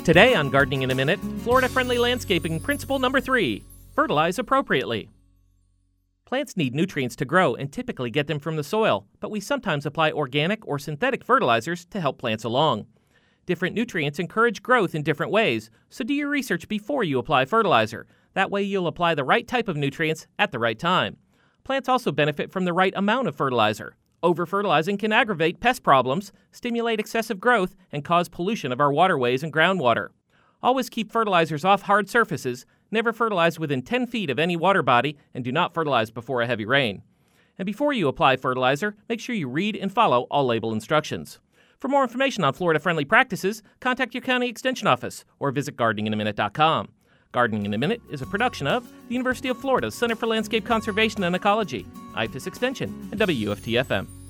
Today on Gardening in a Minute, Florida-friendly landscaping principle number 3, fertilize appropriately. Plants need nutrients to grow and typically get them from the soil, but we sometimes apply organic or synthetic fertilizers to help plants along. Different nutrients encourage growth in different ways, so do your research before you apply fertilizer. That way you'll apply the right type of nutrients at the right time. Plants also benefit from the right amount of fertilizer. Over-fertilizing can aggravate pest problems, stimulate excessive growth, and cause pollution of our waterways and groundwater. Always keep fertilizers off hard surfaces, never fertilize within 10 feet of any water body, and do not fertilize before a heavy rain. And before you apply fertilizer, make sure you read and follow all label instructions. For more information on Florida-friendly practices, contact your county extension office or visit gardeninginaminute.com. Gardening in a Minute is a production of the University of Florida's Center for Landscape Conservation and Ecology, IFAS Extension, and WFT-FM.